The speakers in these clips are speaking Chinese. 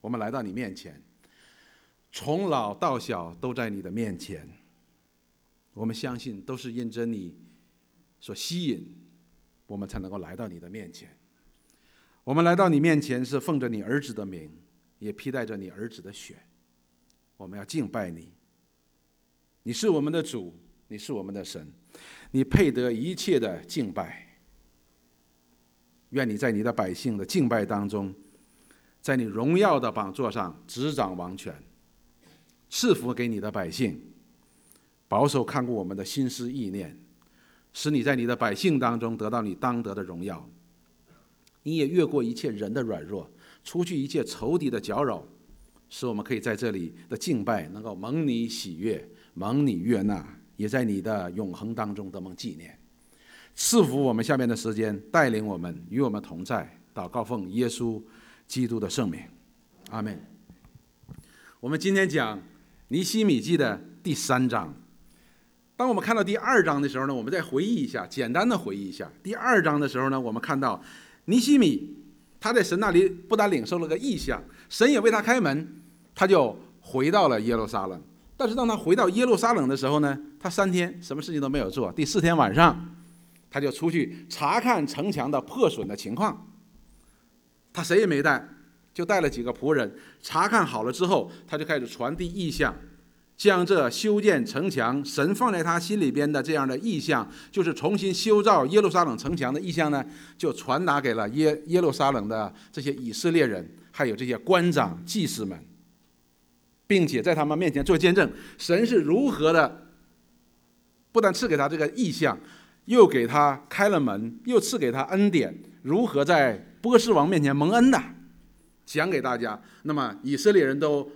我们来到你面前，从老到小都在你的面前。我们相信都是因着你所吸引，我们才能够来到你的面前。我们来到你面前是奉着你儿子的名，也披戴着你儿子的血。我们要敬拜你，你是我们的主，你是我们的神，你配得一切的敬拜。愿你在你的百姓的敬拜当中，在你荣耀的宝座上执掌王权，赐福给你的百姓，保守看顾我们的心思意念，使你在你的百姓当中得到你当得的荣耀。你也越过一切人的软弱，除去一切仇敌的搅扰，使我们可以在这里的敬拜能够蒙你喜悦，蒙你悦纳，也在你的永恒当中得蒙纪念。赐福我们下面的时间，带领我们，与我们同在。祷告奉耶稣基督的圣名，阿们。我们今天讲尼希米记的第3章。当我们看到第2章的时候呢，我们再回忆一下，简单的回忆一下。第2章的时候呢，我们看到尼希米他在神那里不但领受了个异象，神也为他开门，他就回到了耶路撒冷。但是当他回到耶路撒冷的时候呢，他3天什么事情都没有做。第4天晚上，他就出去查看城墙的破损的情况。他谁也没带，就带了几个仆人。查看好了之后，他就开始传递异象，将这修建城墙神放在他心里边的这样的异象，就是重新修造耶路撒冷城墙的异象呢，就传达给了耶路撒冷的这些以色列人，还有这些官长祭司们，并且在他们面前做见证，神是如何的不但赐给他这个异象，又给他开了门，又赐给他恩典，如何在波斯王面前蒙恩的，讲给大家。那么以色列人都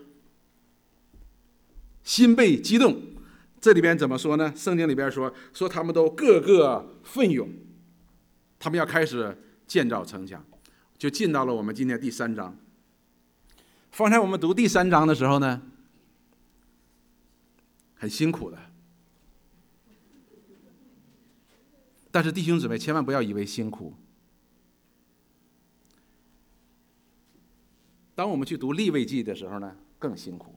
心被激动。这里边怎么说呢？圣经里边说他们都个个奋勇，他们要开始建造城墙，就进到了我们今天第3章。方才我们读第3章的时候呢，很辛苦的，但是弟兄姊妹千万不要以为辛苦。当我们去读利未记的时候呢，更辛苦。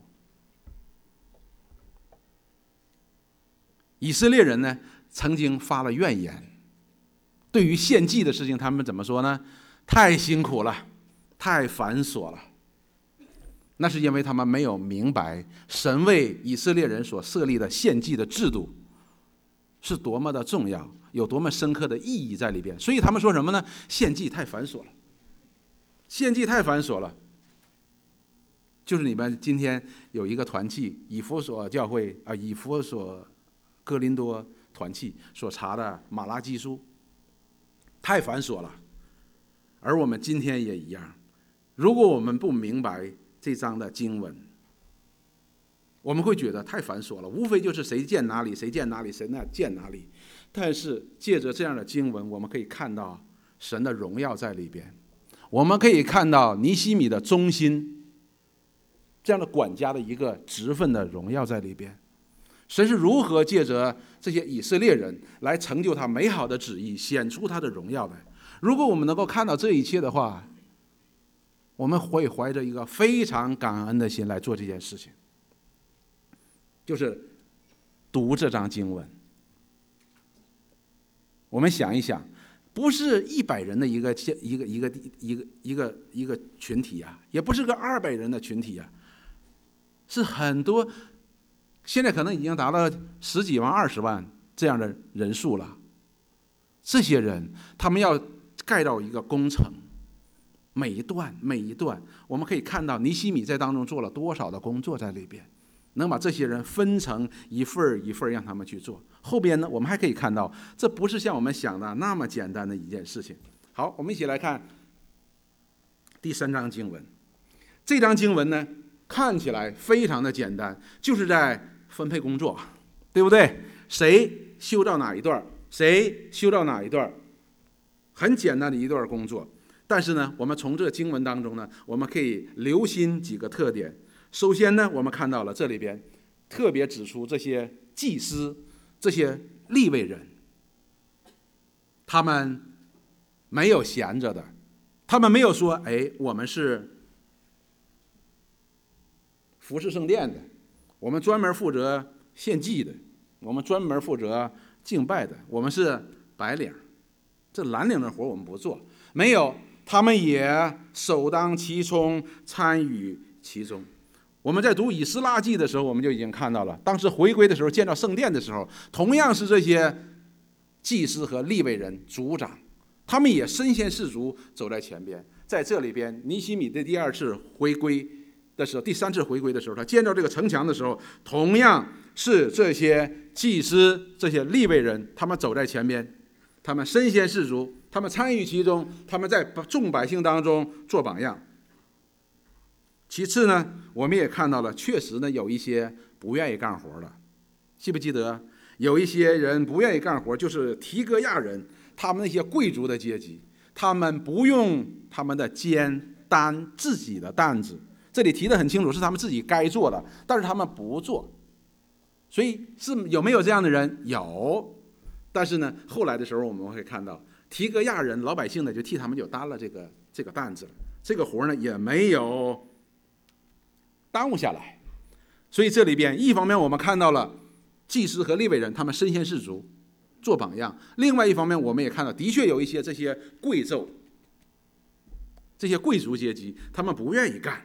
以色列人呢，曾经发了怨言，对于献祭的事情，他们怎么说呢？太辛苦了，太繁琐了。那是因为他们没有明白神为以色列人所设立的献祭的制度是多么的重要，有多么深刻的意义在里边。所以他们说什么呢？献祭太繁琐了，献祭太繁琐了。就是你们今天有一个团契，以弗所教会以弗所哥林多团契所查的马拉基书，太繁琐了。而我们今天也一样，如果我们不明白这章的经文，我们会觉得太繁琐了，无非就是谁建哪里，谁建哪里，谁那建哪里。但是借着这样的经文，我们可以看到神的荣耀在里边，我们可以看到尼希米的忠心，这样的管家的一个职分的荣耀在里边。神是如何借着这些以色列人来成就他美好的旨意，显出他的荣耀来。如果我们能够看到这一切的话，我们会怀着一个非常感恩的心来做这件事情，就是读这章经文。我们想一想，不是100人的一个群体啊，也不是个200人的群体啊，是很多，现在可能已经达到10几万、20万这样的人数了。这些人他们要盖到一个工程，每一段，我们可以看到尼希米在当中做了多少的工作在里边，能把这些人分成一份一份让他们去做。后边呢，我们还可以看到，这不是像我们想的那么简单的一件事情。好，我们一起来看第3章经文。这章经文呢，看起来非常的简单，就是在分配工作，对不对？谁修到哪一段，谁修到哪一段，很简单的一段工作。但是呢，我们从这个经文当中呢，我们可以留心几个特点。首先呢，我们看到了这里边特别指出这些祭司、这些利未人，他们没有闲着的，他们没有说，我们是服侍圣殿的，我们专门负责献祭的，我们专门负责敬拜的，我们是白领。这蓝领的活我们不做，没有，他们也首当其冲，参与其中。我们在读以斯拉记的时候，我们就已经看到了，当时回归的时候，建造圣殿的时候，同样是这些祭司和利未人族长，他们也身先士卒，走在前边。在这里边，尼希米的第二次回归的时候，第三次回归的时候，他建造这个城墙的时候，同样是这些祭司、这些利未人，他们走在前边，他们身先士卒，他们参与其中，他们在众百姓当中做榜样。其次呢，我们也看到了，确实呢有一些不愿意干活的，记不记得？有一些人不愿意干活，就是提格亚人，他们那些贵族的阶级，他们不用他们的肩担自己的担子。这里提得很清楚，是他们自己该做的，但是他们不做。所以是有没有这样的人？有。但是呢，后来的时候我们会看到，提格亚人老百姓呢就替他们就担了这个担子了，这个活呢也没有耽误下来。所以这里边一方面我们看到了祭司和利未人他们身先士卒做榜样，另外一方面我们也看到的确有一些这些贵胄、这些贵族阶级他们不愿意干。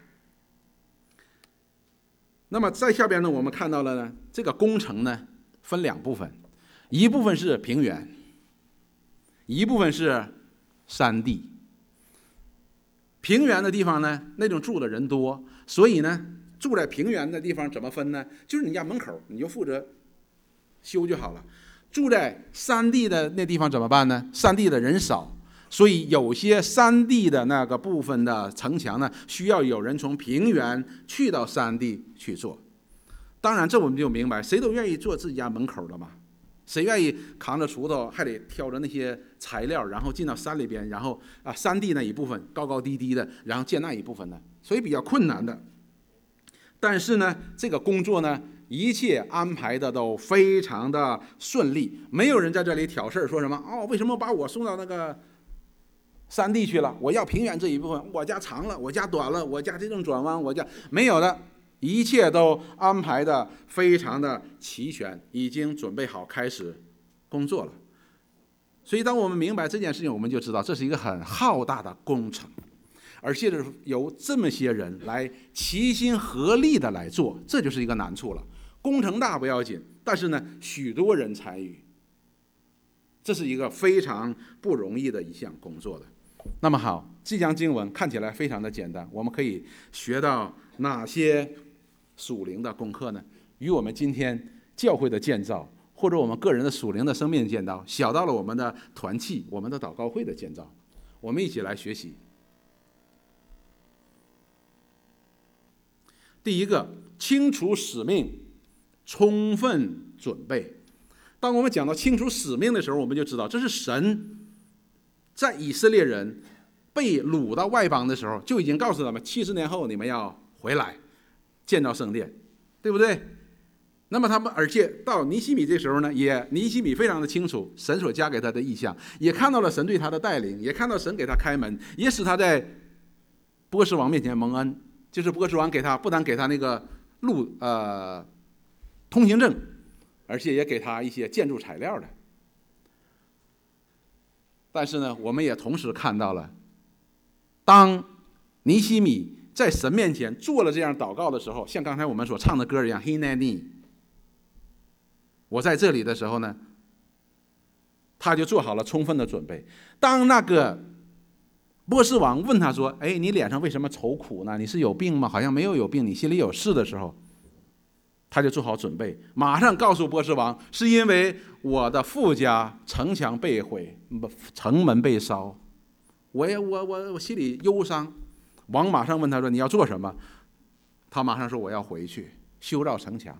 那么在下边呢，我们看到了呢，这个工程呢分两部分，一部分是平原，一部分是山地。平原的地方呢，那种住的人多，所以呢，住在平原的地方怎么分呢？就是你家门口你就负责修就好了。住在山地的那地方怎么办呢？山地的人少，所以有些山地的那个部分的城墙呢，需要有人从平原去到山地去做。当然这我们就明白，谁都愿意做自己家门口的嘛，谁愿意扛着锄头还得挑着那些材料，然后进到山里边，然后山地那一部分高高低低的，然后建那一部分呢，所以比较困难的。但是呢，这个工作呢，一切安排的都非常的顺利，没有人在这里挑事儿，说什么为什么把我送到那个山地去了？我要平原这一部分，我家长了，我家短了，我家这种转弯，我家没有的，一切都安排的非常的齐全，已经准备好开始工作了。所以当我们明白这件事情，我们就知道这是一个很浩大的工程，而且是由这么些人来齐心合力的来做，这就是一个难处了。工程大不要紧，但是呢，许多人参与，这是一个非常不容易的一项工作的。那么好，这章经文看起来非常的简单，我们可以学到哪些属灵的功课呢？与我们今天教会的建造，或者我们个人的属灵的生命建造，小到了我们的团契、我们的祷告会的建造，我们一起来学习。第一个，清楚使命，充分准备。当我们讲到清楚使命的时候，我们就知道这是神在以色列人被掳到外邦的时候就已经告诉他们，70年后你们要回来建造圣殿，对不对？那么他们，而且到尼希米这时候呢，尼希米非常的清楚神所加给他的意象，也看到了神对他的带领，也看到神给他开门，也使他在波斯王面前蒙恩。就是波斯王给他不但给他那个通行证，而且也给他一些建筑材料的。但是呢，我们也同时看到了，当尼希米在神面前做了这样祷告的时候，像刚才我们所唱的歌一样 Hineni， 我在这里的时候呢，他就做好了充分的准备。当那个波斯王问他说：“哎，你脸上为什么愁苦呢？你是有病吗？好像没有病，你心里有事的时候。”他就做好准备，马上告诉波斯王，是因为我的父家城墙被毁，城门被烧，我心里忧伤。王马上问他说：“你要做什么？”他马上说：“我要回去修造城墙。”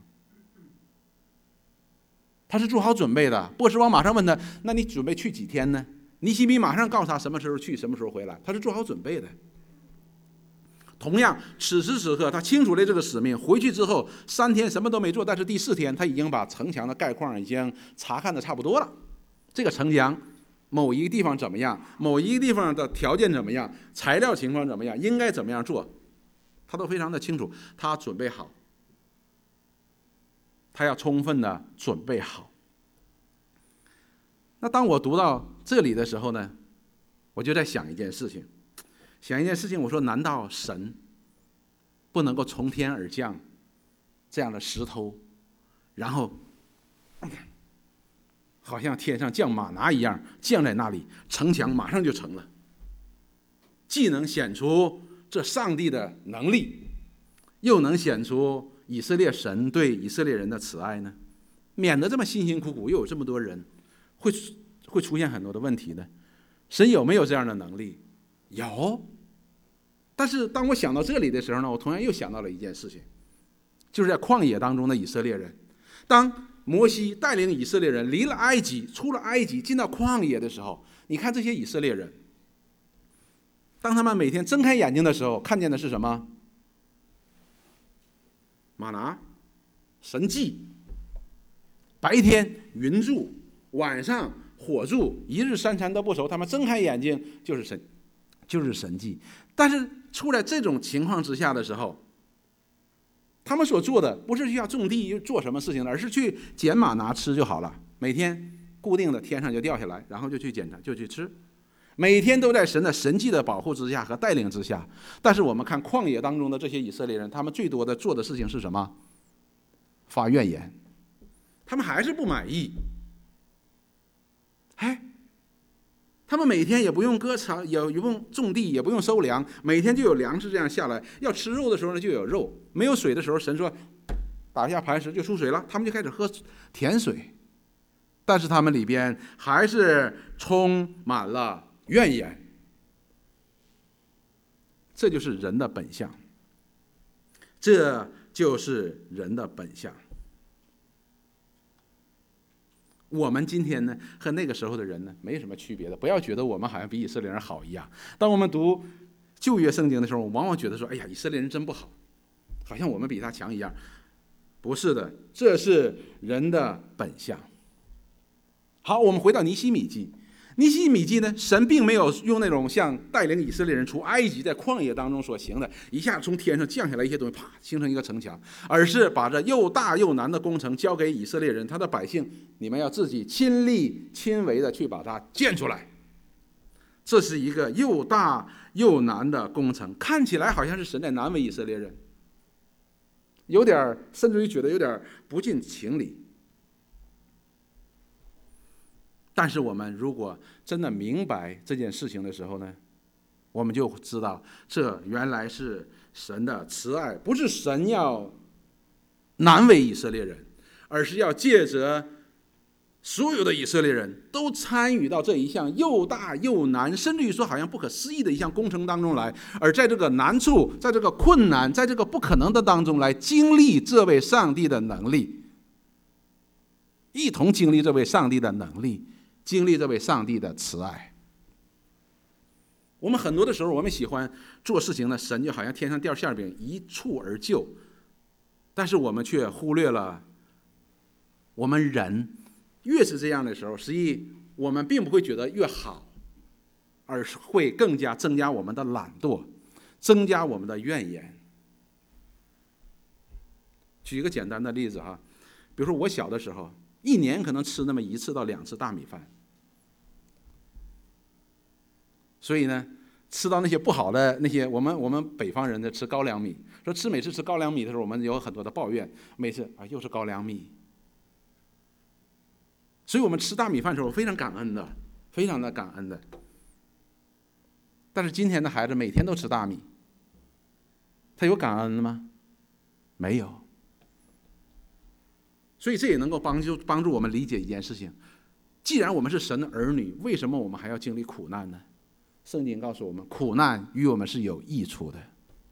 他是做好准备的。波斯王马上问他：“那你准备去几天呢？”尼希米马上告诉他什么时候去，什么时候回来，他是做好准备的。同样，此时此刻他清楚了这个使命，回去之后3天什么都没做，但是第4天他已经把城墙的概况已经查看的差不多了。这个城墙某一个地方怎么样，某一个地方的条件怎么样，材料情况怎么样，应该怎么样做， 他都非常的清楚，他准备好，他要充分的准备好。那当我读到这里的时候呢，我就在想一件事情，我说难道神不能够从天而降这样的石头，然后好像天上降玛拿一样降在那里，城墙马上就成了，既能显出这上帝的能力，又能显出以色列神对以色列人的慈爱呢？免得这么辛辛苦苦又有这么多人会出现很多的问题呢？神有没有这样的能力？有。但是当我想到这里的时候呢，我同样又想到了一件事情，就是在旷野当中的以色列人，当摩西带领以色列人离了埃及，出了埃及，进到旷野的时候，你看这些以色列人，当他们每天睁开眼睛的时候，看见的是什么？玛拿，神迹。白天云柱，晚上火柱，一日三餐都不愁。他们睁开眼睛就是神迹。但是出来这种情况之下的时候，他们所做的不是需要种地做什么事情的，而是去捡玛拿吃就好了。每天固定的天上就掉下来，然后就去捡它，就去吃。每天都在神的神迹的保护之下和带领之下。但是我们看旷野当中的这些以色列人，他们最多的做的事情是什么？发怨言。他们还是不满意。他们每天也不用割草，也不用种地，也不用收粮，每天就有粮食这样下来。要吃肉的时候呢，就有肉；没有水的时候，神说打下磐石就出水了，他们就开始喝甜水。但是他们里边还是充满了怨言。这就是人的本相，这就是人的本相。我们今天呢，和那个时候的人呢，没什么区别的。不要觉得我们好像比以色列人好一样。当我们读旧约圣经的时候，我往往觉得说，哎呀，以色列人真不好，好像我们比他强一样。不是的，这是人的本相。好，我们回到尼希米记。尼希米记呢，神并没有用那种像带领以色列人出埃及在旷野当中所行的，一下从天上降下来一些东西，啪，形成一个城墙，而是把这又大又难的工程交给以色列人，他的百姓，你们要自己亲力亲为的去把它建出来。这是一个又大又难的工程，看起来好像是神在难为以色列人，有点甚至于觉得有点不近情理。但是我们如果真的明白这件事情的时候呢，我们就知道这原来是神的慈爱，不是神要难为以色列人，而是要借着所有的以色列人都参与到这一项又大又难，甚至于说好像不可思议的一项工程当中来，而在这个难处，在这个困难，在这个不可能的当中来经历这位上帝的能力，一同经历这位上帝的能力，经历这位上帝的慈爱。我们很多的时候，我们喜欢做事情呢，神就好像天上掉馅饼，一蹴而就。但是我们却忽略了，我们人越是这样的时候，实际我们并不会觉得越好，而是会更加增加我们的懒惰，增加我们的怨言。举一个简单的例子哈，比如说我小的时候，一年可能吃那么1次到2次大米饭。所以呢，吃到那些不好的那些，我们北方人呢吃高粱米，说每次吃高粱米的时候，我们有很多的抱怨，每次啊又是高粱米。所以我们吃大米饭的时候非常感恩的，非常的感恩的。但是今天的孩子每天都吃大米，他有感恩吗？没有。所以这也能够帮助我们理解一件事情：既然我们是神的儿女，为什么我们还要经历苦难呢？圣经告诉我们，苦难与我们是有益处的。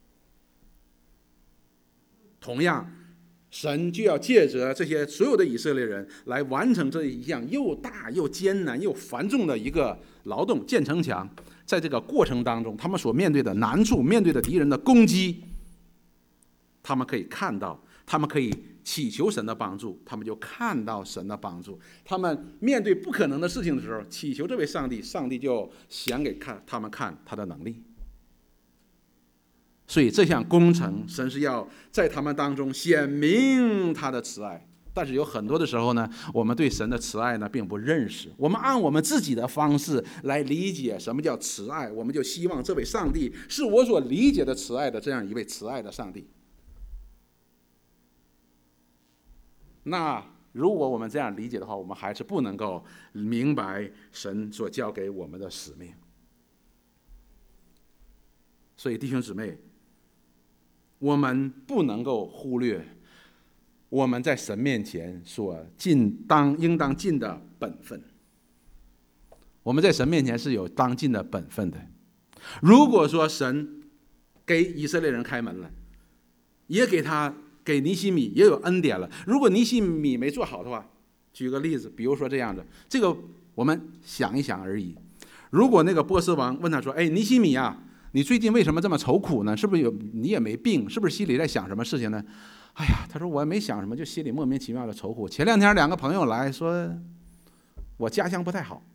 同样，神就要借着这些所有的以色列人来完成这一项又大又艰难又繁重的一个劳动，建城墙。在这个过程当中，他们所面对的难处，面对的敌人的攻击，他们可以看到，他们可以祈求神的帮助，他们就看到神的帮助。他们面对不可能的事情的时候，祈求这位上帝，上帝就显给他们看他的能力。 所以这项工程，神是要在他们当中显明他的慈爱。但是有很多的时候呢，我们对神的慈爱呢并不认识，我们按我们自己的方式来理解什么叫慈爱，我们就希望这位上帝是我所理解的慈爱的这样一位慈爱的上帝。那如果我们这样理解的话，我们还是不能够明白神所交给我们的使命。所以弟兄姊妹，我们不能够忽略我们在神面前所应当尽的本分。我们在神面前是有当尽的本分的。如果说神给以色列人开门了，也给尼希米也有恩典了，如果尼希米没做好的话，举个例子，比如说这样的，这个我们想一想而已。如果那个波斯王问他说：“哎，尼希米啊，你最近为什么这么愁苦呢？是不是你也没病？是不是心里在想什么事情呢？”哎呀，他说我也没想什么，就心里莫名其妙的愁苦。前2天2个朋友来说，我家乡不太好。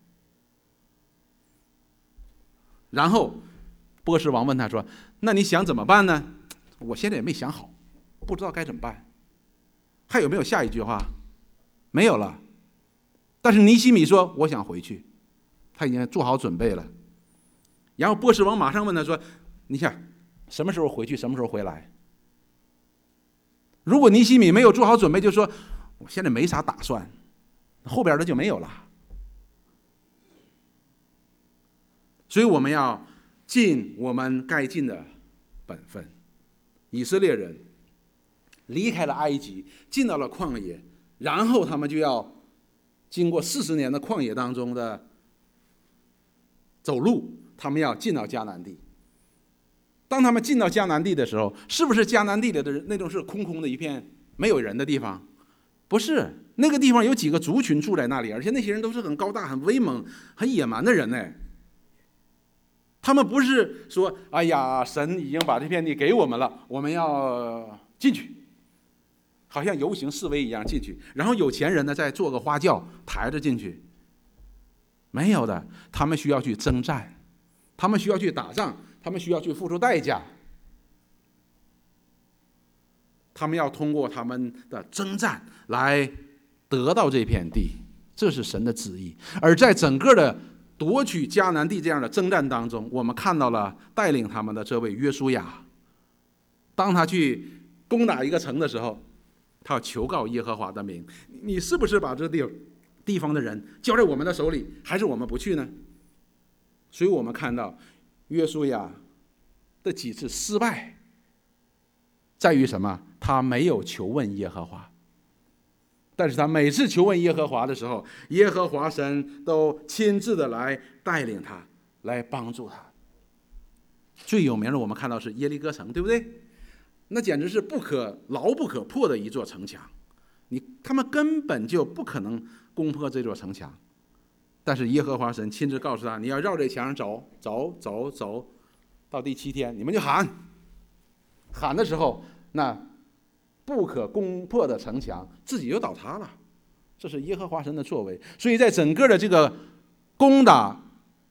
然后波斯王问他说：“那你想怎么办呢？”我现在也没想好，不知道该怎么办。还有没有下一句话？没有了。但是尼希米说：“我想回去。”他已经做好准备了。然后波斯王马上问他说：“你想什么时候回去？什么时候回来？”如果尼希米没有做好准备，就说我现在没啥打算，后边的就没有了。所以我们要尽我们该尽的本分。以色列人离开了埃及，进到了旷野，然后他们就要经过40年的旷野当中的走路，他们要进到迦南地。当他们进到迦南地的时候，是不是迦南地里的那种是空空的一片没有人的地方？不是，那个地方有几个族群住在那里，而且那些人都是很高大、很威猛、很野蛮的人呢。他们不是说哎呀，神已经把这片地给我们了，我们要进去，好像游行示威一样进去，然后有钱人呢再做个花轿抬着进去。没有的，他们需要去征战，他们需要去打仗，他们需要去付出代价，他们要通过他们的征战来得到这片地，这是神的旨意。而在整个的夺取迦南地这样的征战当中，我们看到了带领他们的这位约书亚，当他去攻打一个城的时候，他要求告耶和华的名，你是不是把这地方的人交在我们的手里，还是我们不去呢？所以我们看到约书亚的几次失败在于什么？他没有求问耶和华，但是他每次求问耶和华的时候，耶和华神都亲自的来带领他，来帮助他。最有名的我们看到是耶利哥城，对不对？那简直是牢不可破的一座城墙，他们根本就不可能攻破这座城墙。但是耶和华神亲自告诉他，你要绕这墙走，到第7天，你们就喊的时候，那不可攻破的城墙自己就倒塌了。这是耶和华神的作为。所以在整个的这个攻打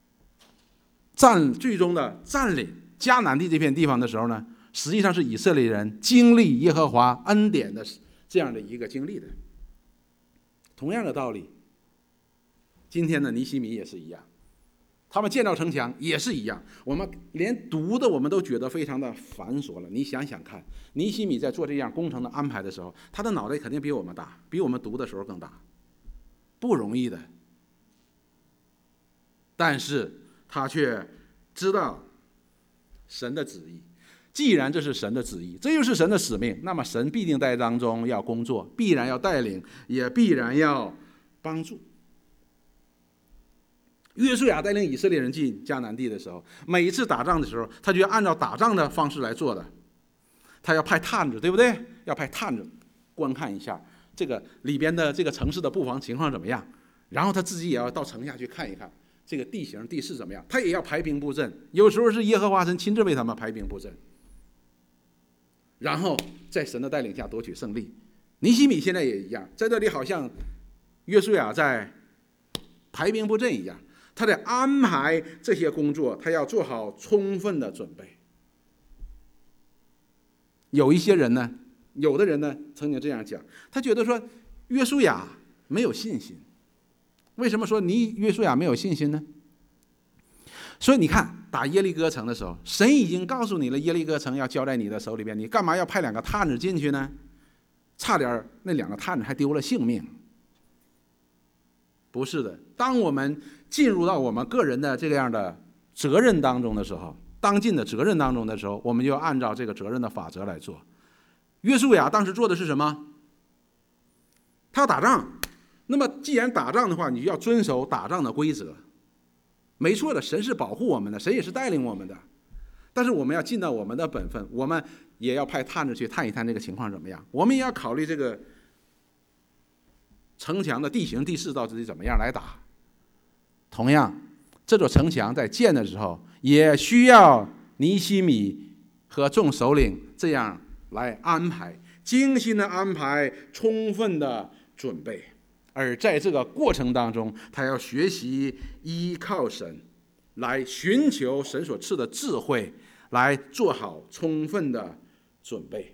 最终的占领迦南地这片地方的时候呢，实际上是以色列人经历耶和华恩典的这样的一个经历的。同样的道理，今天的尼希米也是一样，他们建造城墙也是一样。我们连读的我们都觉得非常的繁琐了。你想想看，尼希米在做这样工程的安排的时候，他的脑袋肯定比我们大，比我们读的时候更大，不容易的。但是他却知道神的旨意，既然这是神的旨意，这又是神的使命，那么神必定在当中要工作，必然要带领，也必然要帮助。约书亚带领以色列人进迦南地的时候，每一次打仗的时候，他就要按照打仗的方式来做的。他要派探子，对不对？要派探子观看一下这个里边的这个城市的布防情况怎么样，然后他自己也要到城下去看一看这个地形地势怎么样，他也要排兵布阵。有时候是耶和华神亲自为他们排兵布阵，然后在神的带领下夺取胜利。尼希米现在也一样，在这里好像约书亚在排兵布阵一样，他在安排这些工作，他要做好充分的准备。 有一些人呢，有的人呢曾经这样讲，他觉得说约书亚没有信心。为什么说约书亚没有信心呢？所以你看打耶利哥城的时候，神已经告诉你了，耶利哥城要交在你的手里边，你干嘛要派2个探子进去呢？差点那2个探子还丢了性命。不是的，当我们进入到我们个人的这样的责任当中的时候，当尽的责任当中的时候，我们就要按照这个责任的法则来做。约书亚当时做的是什么？他要打仗。那么既然打仗的话，你就要遵守打仗的规则。没错的，神是保护我们的，神也是带领我们的，但是我们要尽到我们的本分，我们也要派探子去探一探这个情况怎么样，我们也要考虑这个城墙的地形地势到底怎么样来打。同样，这座城墙在建的时候，也需要尼希米和众首领这样来安排，精心的安排，充分的准备。而在这个过程当中，他要学习依靠神，来寻求神所赐的智慧，来做好充分的准备。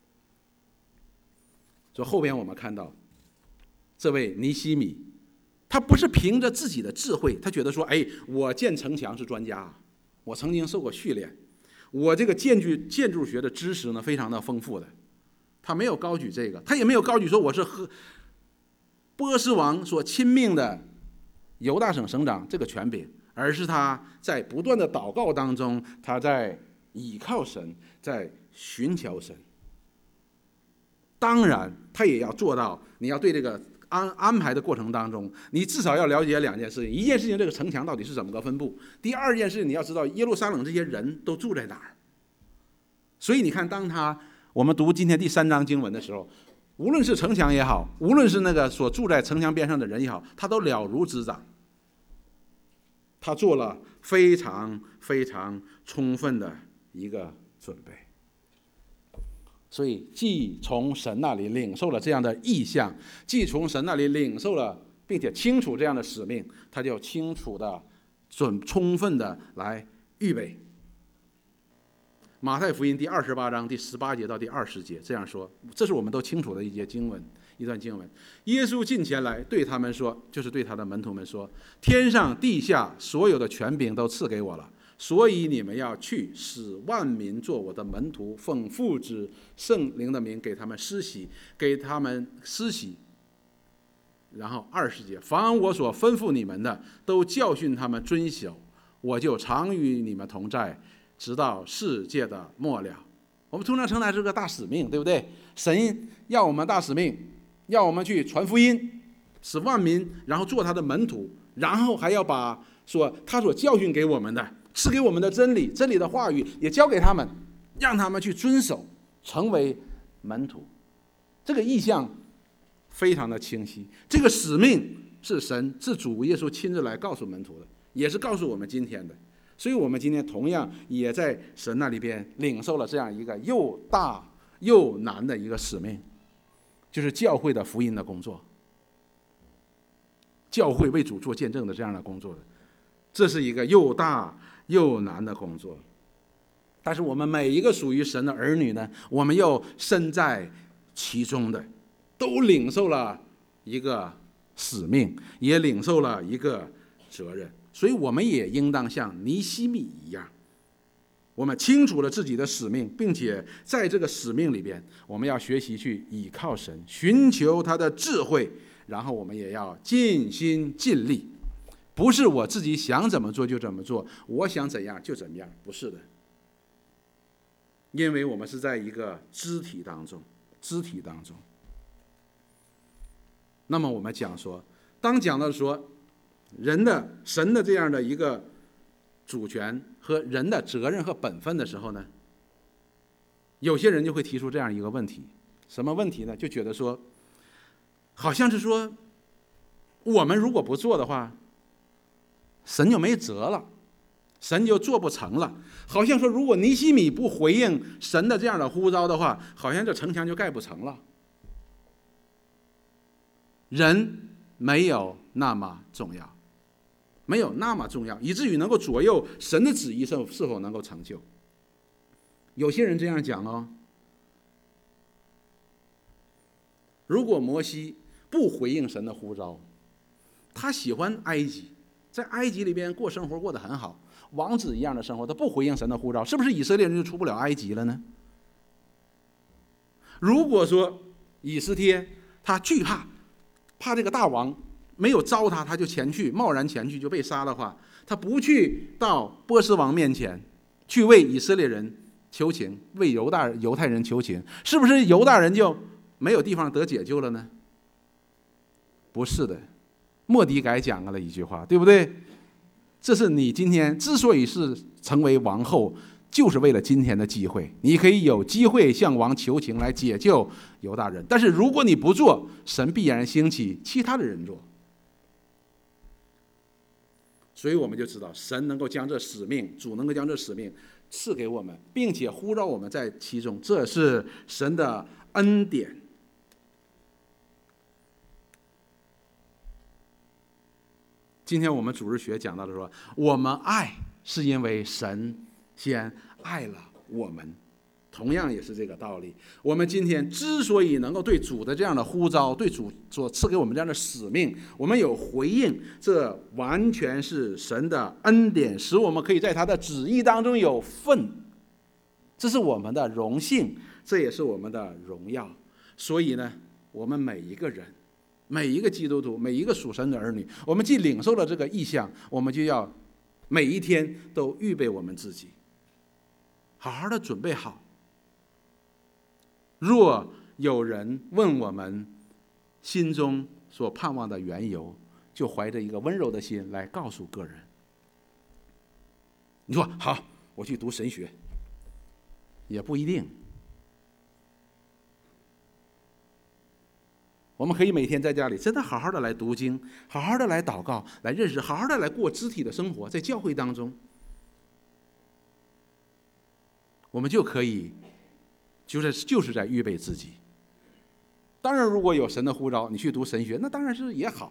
所以后边我们看到这位尼希米，他不是凭着自己的智慧，他觉得说，我建城墙是专家，我曾经受过训练，我这个建筑学的知识呢非常的丰富的。他没有高举这个，他也没有高举说我是波斯王所亲命的犹大省省长这个权柄，而是他在不断的祷告当中，他在倚靠神，在寻求神。当然他也要做到，你要对这个安排的过程当中，你至少要了解2件事情。一件事情，这个城墙到底是怎么个分布；第二件事情，你要知道耶路撒冷这些人都住在哪儿。所以你看，当我们读今天第3章经文的时候，无论是城墙也好，无论是那个所住在城墙边上的人也好，他都了如指掌，他做了非常非常充分的一个准备。所以既从神那里领受了这样的意象，既从神那里领受了并且清楚这样的使命，他就清楚的充分的来预备。马太福音第28章第18节到第20节这样说，这是我们都清楚的一段经文。耶稣近前来对他们说，就是对他的门徒们说，天上地下所有的权柄都赐给我了，所以你们要去，使万民做我的门徒，奉父子圣灵的名给他们施洗。然后20节，凡我所吩咐你们的，都教训他们遵守，我就常与你们同在，直到世界的末了。我们通常称它是个大使命，对不对？神要我们大使命，要我们去传福音，使万民，然后做他的门徒，然后还要把他所教训给我们的，赐给我们的真理的话语也交给他们，让他们去遵守，成为门徒。这个意象非常的清晰，这个使命是主耶稣亲自来告诉门徒的，也是告诉我们今天的。所以我们今天同样也在神那里边领受了这样一个又大又难的一个使命，就是教会的福音的工作，教会为主做见证的这样的工作的，这是一个又大又难的工作。但是我们每一个属于神的儿女呢，我们又身在其中的，都领受了一个使命，也领受了一个责任。所以我们也应当像尼希米一样，我们清楚了自己的使命，并且在这个使命里边，我们要学习去倚靠神，寻求他的智慧，然后我们也要尽心尽力。不是我自己想怎么做就怎么做，我想怎样就怎么样，不是的。因为我们是在一个肢体当中。那么我们讲说，当讲到说神的这样的一个主权和人的责任和本分的时候呢，有些人就会提出这样一个问题，什么问题呢？就觉得说，好像是说，我们如果不做的话，神就没辙了，神就做不成了。好像说，如果尼希米不回应神的这样的呼召的话，好像这城墙就盖不成了。人没有那么重要，以至于能够左右神的旨意是否能够成就。有些人这样讲哦， 如果摩西不回应神的呼召，他喜欢埃及，在埃及里边过生活过得很好，王子一样的生活，他不回应神的呼召，是不是以色列人就出不了埃及了呢？如果说以斯帖他惧怕这个大王没有招他就前去，贸然前去就被杀的话，他不去到波斯王面前去为以色列人求情，为犹太人求情，是不是犹大人就没有地方得解救了呢？不是的，末底改讲了一句话，对不对？这是你今天之所以是成为王后，就是为了今天的机会，你可以有机会向王求情来解救犹大人，但是如果你不做，神必然兴起其他的人做。所以我们就知道神能够将这使命，主能够将这使命赐给我们，并且呼召我们在其中，这是神的恩典。今天我们主日学讲到的说，我们爱是因为神先爱了我们，同样也是这个道理。我们今天之所以能够对主的这样的呼召，对主所赐给我们这样的使命，我们有回应，这完全是神的恩典，使我们可以在他的旨意当中有份，这是我们的荣幸，这也是我们的荣耀。所以呢，我们每一个人，每一个基督徒，每一个属神的儿女，我们既领受了这个意象，我们就要每一天都预备我们自己，好好的准备好。若有人问我们心中所盼望的缘由，就怀着一个温柔的心来告诉个人。你说好，我去读神学，也不一定。我们可以每天在家里真的好好的来读经，好好的来祷告，来认识，好好的来过肢体的生活，在教会当中，我们就可以就是在预备自己。当然如果有神的呼召，你去读神学，那当然是也好，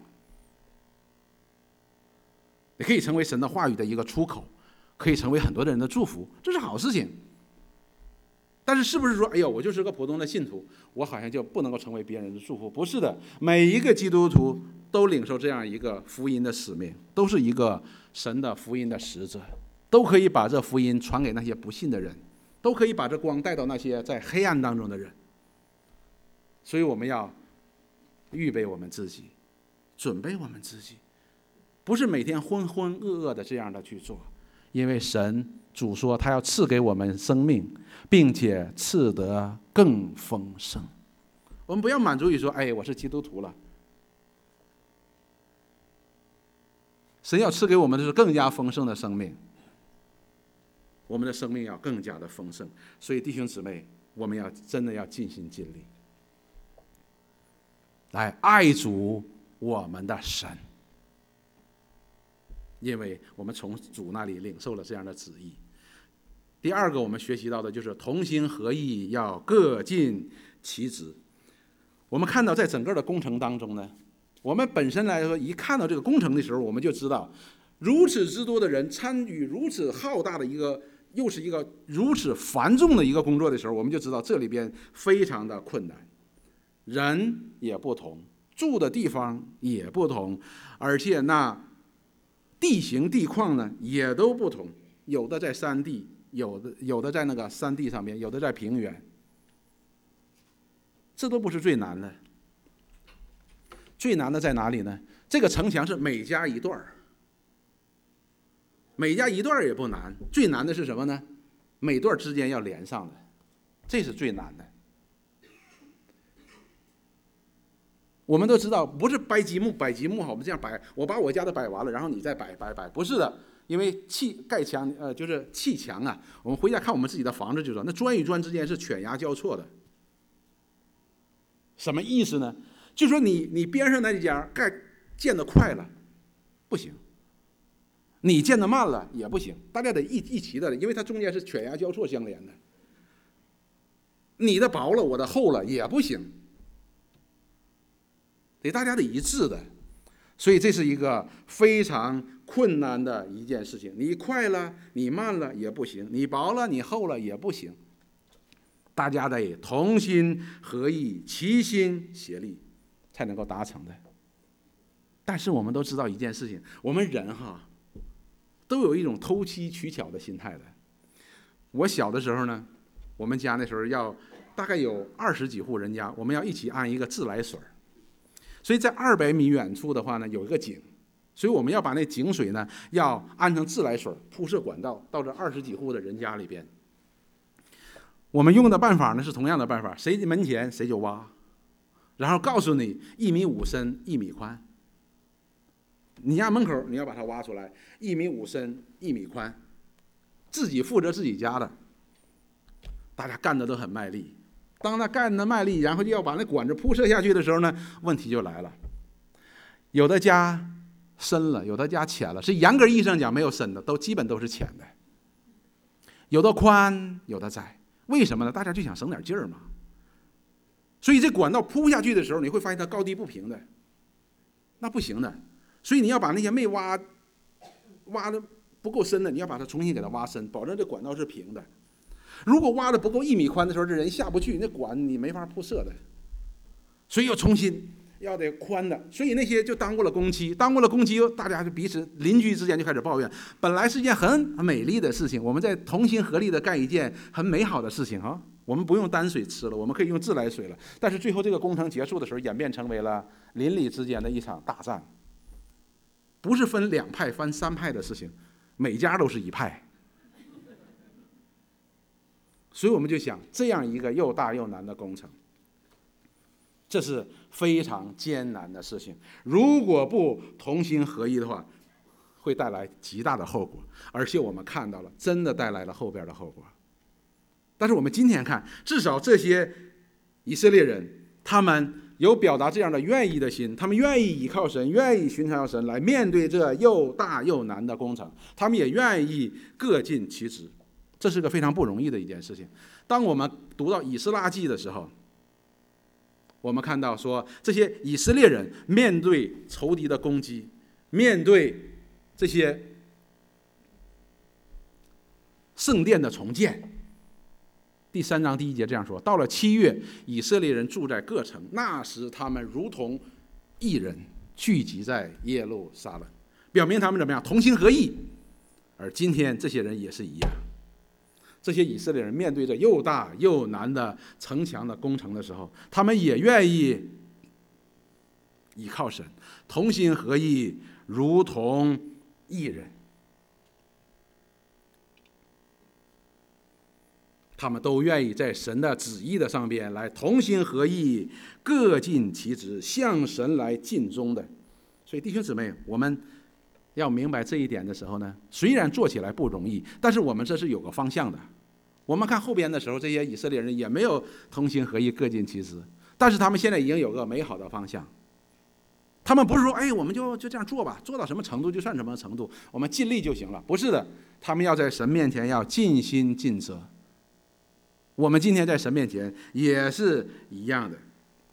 也可以成为神的话语的一个出口，可以成为很多的人的祝福，这是好事情。但是是不是说，哎呦，我就是个普通的信徒，我好像就不能够成为别人的祝福？不是的，每一个基督徒都领受这样一个福音的使命，都是一个神的福音的使者，都可以把这福音传给那些不信的人，都可以把这光带到那些在黑暗当中的人。所以我们要预备我们自己，准备我们自己，不是每天浑浑噩噩的这样的去做，因为神主说他要赐给我们生命，并且赐得更丰盛。我们不要满足于说，哎，我是基督徒了。神要赐给我们的是更加丰盛的生命，我们的生命要更加的丰盛。所以弟兄姊妹，我们要真的要尽心尽力来爱主我们的神，因为我们从主那里领受了这样的旨意。第二个我们学习到的就是同心合意，要各尽其职。我们看到在整个的工程当中呢，我们本身来说，一看到这个工程的时候，我们就知道如此之多的人参与如此浩大的一个，又是一个如此繁重的一个工作的时候，我们就知道这里边非常的困难，人也不同，住的地方也不同，而且那地形地况呢也都不同，有的在山地，有的在那个山地上面，有的在平原。这都不是最难的，最难的在哪里呢？这个城墙是每加一段，每加一段也不难，最难的是什么呢？每段之间要连上的，这是最难的。我们都知道，不是摆积木好，我们这样摆，我把我家的摆完了，然后你再摆，不是的，因为盖墙就是砌墙啊。我们回家看我们自己的房子就知道，那砖与砖之间是犬牙交错的。什么意思呢？就是说你边上那一家建得快了，不行；你建得慢了也不行，大家得一齐的，因为它中间是犬牙交错相连的。你的薄了，我的厚了也不行，得大家得一致的。所以这是一个非常困难的一件事情。你快了，你慢了也不行；你薄了，你厚了也不行。 大家得同心合意，齐心协力，才能够达成的。但是我们都知道一件事情，我们人都有一种偷机取巧的心态的。我小的时候呢，我们家那时候大概有20几户人家，我们要一起安一个自来水，所以在200米远处的话呢，有一个井，所以我们要把那井水呢要安成自来水，铺设管道到这20几户的人家里边。我们用的办法呢是同样的办法，谁门前谁就挖，然后告诉你1米5深1米宽，你家门口你要把它挖出来，1米5深1米宽，自己负责自己家的。大家干的都很卖力，当他干的卖力，然后就要把那管子铺设下去的时候呢，问题就来了。有的家深了，有的家浅了，是严格意义上讲没有深的，基本都是浅的。有的宽，有的窄，为什么呢？大家就想省点劲儿嘛。所以这管道铺下去的时候，你会发现它高低不平的，那不行的。所以你要把那些没挖的不够深的，你要把它重新给它挖深，保证这管道是平的。如果挖的不够1米宽的时候，这人下不去，那管你没法铺设的。所以要重新，要得宽的。所以那些就耽误了工期，大家就彼此邻居之间就开始抱怨。本来是一件很美丽的事情，我们在同心合力的干一件很美好的事情啊。我们不用担水吃了，我们可以用自来水了。但是最后这个工程结束的时候，演变成为了邻里之间的一场大战。不是分2派分3派的事情，每家都是一派。所以我们就想，这样一个又大又难的工程，这是非常艰难的事情。如果不同心合一的话，会带来极大的后果，而且我们看到了，真的带来了后边的后果。但是我们今天看，至少这些以色列人，他们有表达这样的愿意的心，他们愿意依靠神，愿意寻求神来面对这又大又难的工程，他们也愿意各尽其职。这是个非常不容易的一件事情。当我们读到以斯拉记的时候，我们看到说，这些以色列人面对仇敌的攻击，面对这些圣殿的重建，第3章第1节这样说：到了7月，以色列人住在各城，那时他们如同一人聚集在耶路撒冷，表明他们怎么样？同心合意。而今天这些人也是一样，这些以色列人面对着又大又难的城墙的工程的时候，他们也愿意依靠神，同心合意，如同一人。他们都愿意在神的旨意的上边来同心合意，各尽其职，向神来尽忠的。所以弟兄姊妹，我们要明白这一点的时候呢，虽然做起来不容易，但是我们这是有个方向的。我们看后边的时候，这些以色列人也没有同心合意，各尽其职，但是他们现在已经有个美好的方向。他们不是说，我们就这样做吧，做到什么程度就算什么程度，我们尽力就行了。不是的，他们要在神面前要尽心尽责。我们今天在神面前也是一样的。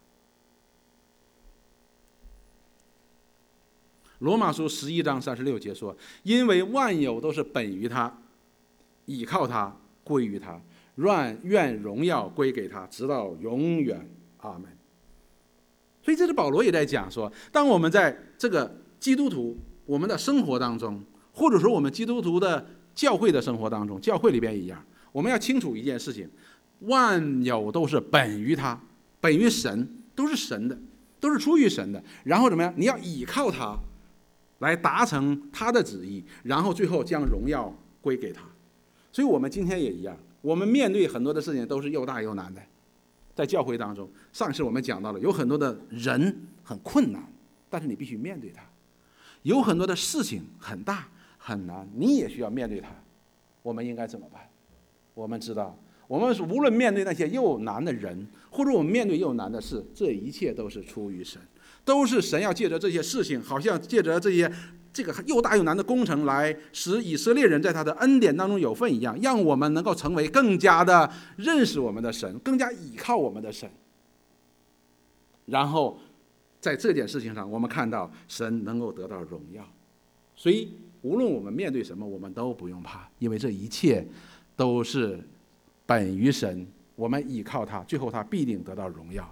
罗马书11章36节说：因为万有都是本于他，倚靠他，归于他，愿荣耀归给他，直到永远。阿门。所以这是保罗也在讲说，当我们在这个基督徒我们的生活当中，或者说我们基督徒的教会的生活当中，教会里边一样，我们要清楚一件事情，万有都是本于他，本于神，都是神的，都是出于神的。然后怎么样？你要倚靠他来达成他的旨意，然后最后将荣耀归给他。所以我们今天也一样，我们面对很多的事情都是又大又难的。在教会当中，上次我们讲到了，有很多的人很困难，但是你必须面对他；有很多的事情很大很难，你也需要面对他。我们应该怎么办？我们知道，我们无论面对那些又难的人，或者我们面对又难的事，这一切都是出于神，都是神要借着这些事情，好像借着这个又大又难的工程，来使以色列人在他的恩典当中有份一样，让我们能够成为更加的认识我们的神，更加倚靠我们的神。然后在这件事情上，我们看到神能够得到荣耀。所以无论我们面对什么，我们都不用怕，因为这一切都是本于神， 我们倚靠他，最后他必定得到荣耀。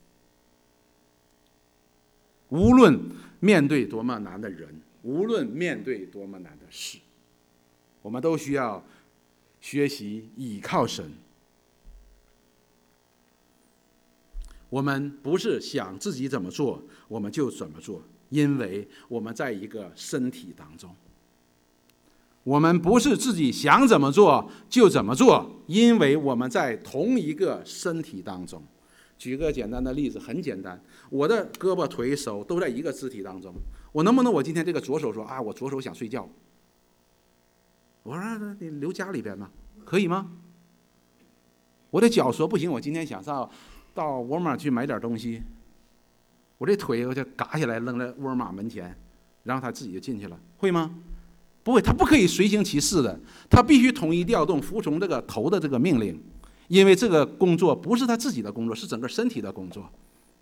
无论面对多么难的人，无论面对多么难的事，我们都需要学习倚靠神。我们不是想自己怎么做我们就怎么做，因为我们在一个身体当中。我们不是自己想怎么做就怎么做，因为我们在同一个身体当中。举个简单的例子，很简单，我的胳膊腿手都在一个肢体当中，我能不能我今天这个左手说啊，我左手想睡觉，我说你留家里边吧，可以吗？我的脚说不行，我今天想到沃尔玛去买点东西，我这腿我就嘎下来扔在沃尔玛门前，然后他自己就进去了，会吗？不会，他不可以随行其事的，他必须统一调动，服从这个头的这个命令，因为这个工作不是他自己的工作，是整个身体的工作。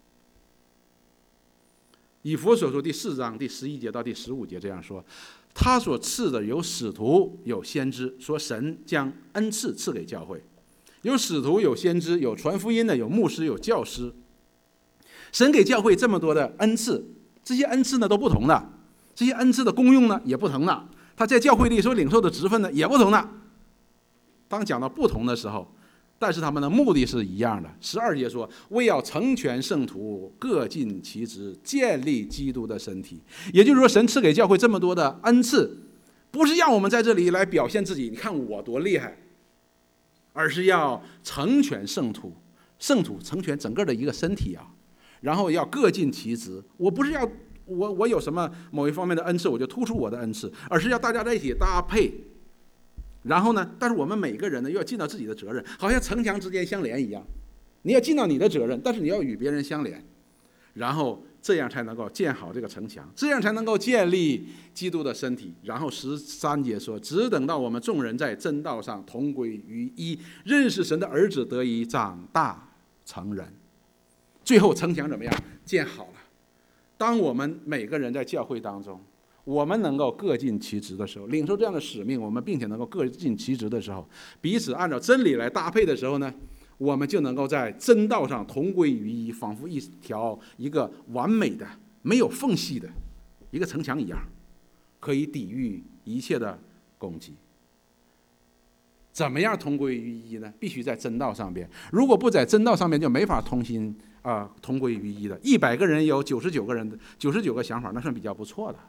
以弗所书第4章第11节到第15节这样说，他所赐的有使徒，有先知，说神将恩赐赐给教会，有使徒，有先知，有传福音的，有牧师，有教师。神给教会这么多的恩赐，这些恩赐呢都不同的，这些恩赐的功用呢也不同的，他在教会里所领受的职分呢也不同的。当讲到不同的时候，但是他们的目的是一样的。12节说，为要成全圣徒，各尽其职，建立基督的身体。也就是说，神赐给教会这么多的恩赐，不是让我们在这里来表现自己，你看我多厉害，而是要成全圣徒，圣徒成全整个的一个身体啊。然后要各尽其职，我不是要我有什么某一方面的恩赐我就突出我的恩赐，而是要大家在一起搭配。然后呢，但是我们每个人呢又要尽到自己的责任，好像城墙之间相连一样，你要尽到你的责任，但是你要与别人相连，然后这样才能够建好这个城墙，这样才能够建立基督的身体。然后13节说，只等到我们众人在真道上同归于一，认识神的儿子，得以长大成人，最后城墙怎么样？建好了。当我们每个人在教会当中，我们能够各尽其职的时候，领受这样的使命，我们并且能够各尽其职的时候，彼此按照真理来搭配的时候呢，我们就能够在真道上同归于一，仿佛一个完美的没有缝隙的一个城墙一样，可以抵御一切的攻击。怎么样同归于一呢？必须在真道上边，如果不在真道上面，就没法同归于一的。100个人有99个想法，那算比较不错的。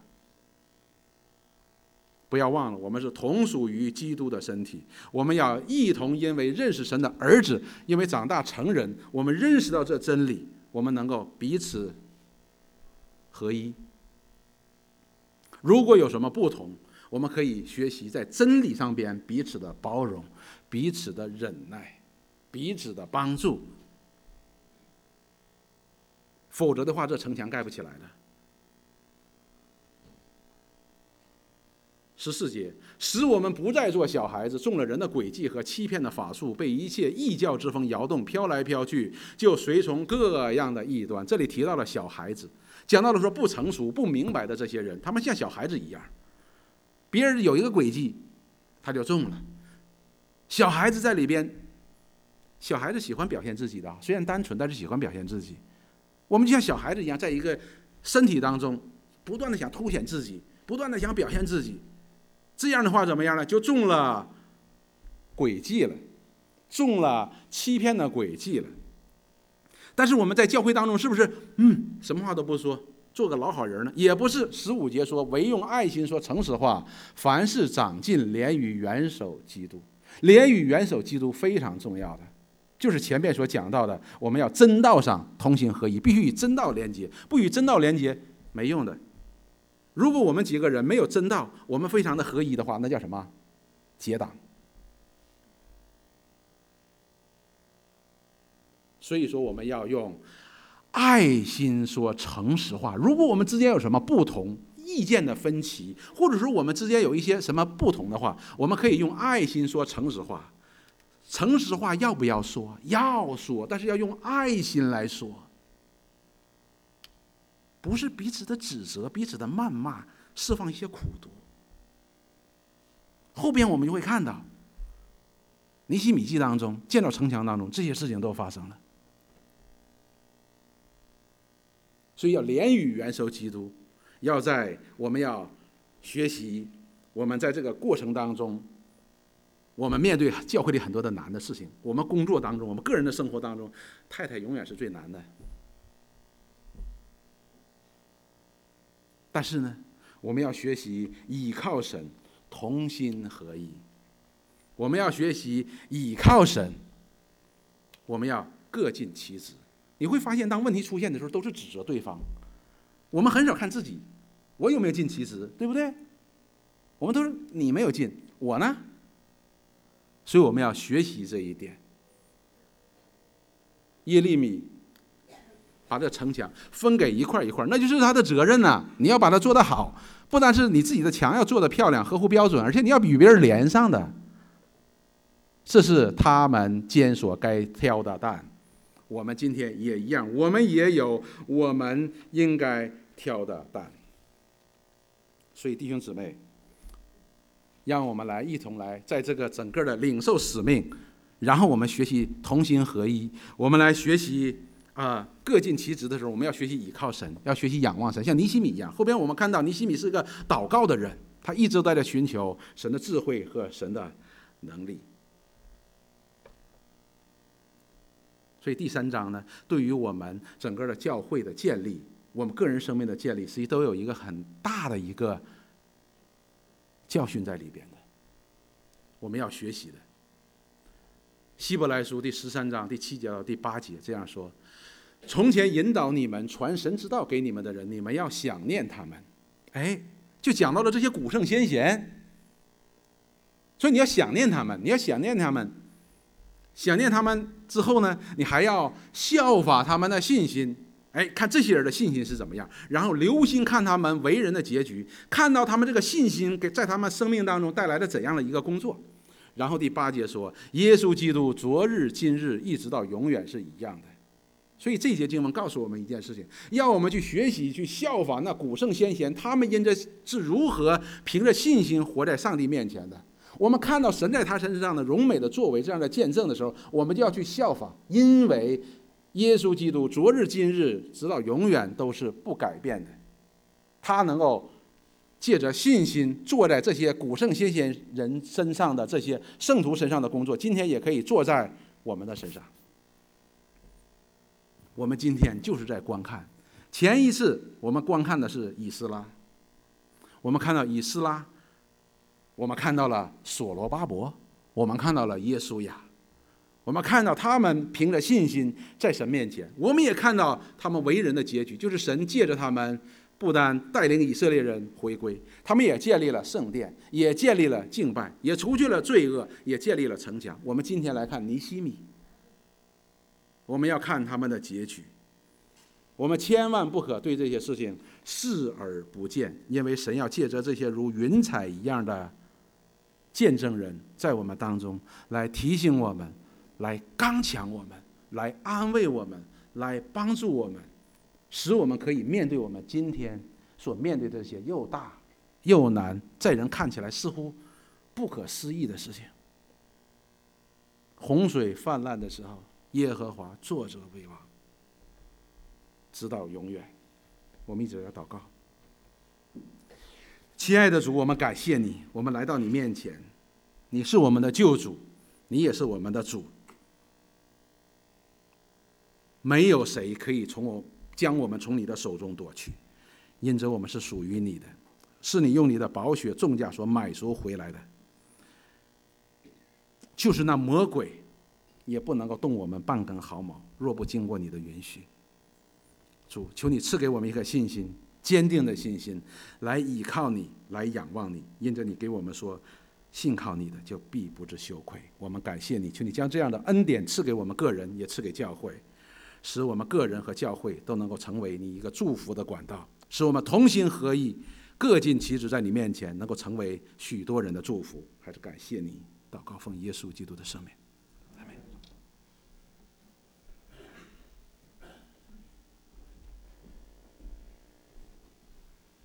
不要忘了，我们是同属于基督的身体，我们要一同因为认识神的儿子，因为长大成人，我们认识到这真理，我们能够彼此合一。如果有什么不同，我们可以学习在真理上边彼此的包容，彼此的忍耐，彼此的帮助，否则的话，这城墙盖不起来的。14节，使我们不再做小孩子，中了人的诡计和欺骗的法术，被一切异教之风摇动，飘来飘去，就随从各样的异端。这里提到了小孩子，讲到了说不成熟、不明白的这些人，他们像小孩子一样，别人有一个诡计，他就中了。小孩子在里边，小孩子喜欢表现自己的，虽然单纯，但是喜欢表现自己。我们就像小孩子一样，在一个身体当中，不断的想凸显自己，不断的想表现自己。这样的话怎么样呢？就中了诡计了，中了欺骗的诡计了。但是我们在教会当中是不是什么话都不说，做个老好人呢？也不是。15节说，唯用爱心说诚实话，凡事长进，连于元首基督。连于元首基督非常重要的，就是前面所讲到的，我们要真道上同心合一，必须与真道连接，不与真道连接没用的。如果我们几个人没有真道，我们非常的合一的话，那叫什么？结党。所以说我们要用爱心说诚实话。如果我们之间有什么不同意见的分歧，或者说我们之间有一些什么不同的话，我们可以用爱心说诚实话。诚实话要不要说？要说，但是要用爱心来说，不是彼此的指责、彼此的谩骂，释放一些苦毒。后边我们就会看到， 尼希米记当中，建造城墙当中，这些事情都发生了。所以要连于元首基督，我们要学习，我们在这个过程当中，我们面对教会里很多的难的事情，我们工作当中，我们个人的生活当中，太太永远是最难的。但是呢，我们要学习倚靠神，同心合一。我们要学习倚靠神，我们要各尽其职。你会发现，当问题出现的时候，都是指责对方。我们很少看自己，我有没有尽其职，对不对？我们都是你没有尽，我呢？所以我们要学习这一点。耶利米把这城墙分给一块一块，那就是他的责任呐。你要把它做得好，不单是你自己的墙要做得漂亮、合乎标准，而且你要与别人连上的。这是他们肩所该挑的担。我们今天也一样，我们也有我们应该挑的担。所以弟兄姊妹，让我们一同来在这个整个的领受使命，然后我们学习同心合一，我们来学习各尽其职的时候，我们要学习倚靠神，要学习仰望神，像尼希米一样。后边我们看到尼希米是个祷告的人，他一直都在寻求神的智慧和神的能力。所以第3章呢，对于我们整个的教会的建立，我们个人生命的建立，实际都有一个很大的一个教训在里边的，我们要学习的。希伯来书第13章第7节到第8节这样说：从前引导你们传神之道给你们的人，你们要想念他们。就讲到了这些古圣先贤，所以你要想念他们，想念他们之后呢，你还要效法他们的信心。看这些人的信心是怎么样，然后留心看他们为人的结局，看到他们这个信心在他们生命当中带来了怎样的一个工作。然后第8节说，耶稣基督昨日今日一直到永远是一样的。所以这节经文告诉我们一件事情，要我们去学习去效法那古圣先贤，他们因着是如何凭着信心活在上帝面前的。我们看到神在他身上的荣美的作为，这样的见证的时候，我们就要去效仿，因为耶稣基督昨日今日直到永远都是不改变的。他能够借着信心做在这些古圣先贤人身上的这些圣徒身上的工作，今天也可以做在我们的身上。我们今天就是在观看，前一次我们观看的是以斯拉，我们看到以斯拉，我们看到了所罗巴伯，我们看到了耶稣亚，我们看到他们凭着信心在神面前，我们也看到他们为人的结局，就是神借着他们不单带领以色列人回归，他们也建立了圣殿，也建立了敬拜，也除去了罪恶，也建立了城墙。我们今天来看尼希米，我们要看他们的结局。我们千万不可对这些事情视而不见，因为神要借着这些如云彩一样的见证人在我们当中来提醒我们，来刚强我们，来安慰我们，来帮助我们，使我们可以面对我们今天所面对的这些又大又难，在人看起来似乎不可思议的事情。洪水泛滥的时候，耶和华坐着为王，直到永远。我们一直要祷告。亲爱的主，我们感谢你，我们来到你面前，你是我们的救主，你也是我们的主。没有谁可以将我们从你的手中夺去，因着我们是属于你的，是你用你的宝血重价所买赎回来的。就是那魔鬼也不能够动我们半根毫毛，若不经过你的允许。主，求你赐给我们一颗信心，坚定的信心，来倚靠你，来仰望你，因着你给我们说，信靠你的就必不致羞愧。我们感谢你，求你将这样的恩典赐给我们个人，也赐给教会，使我们个人和教会都能够成为你一个祝福的管道，使我们同心合意，各尽其职，在你面前能够成为许多人的祝福。还是感谢你，祷告奉耶稣基督的圣名。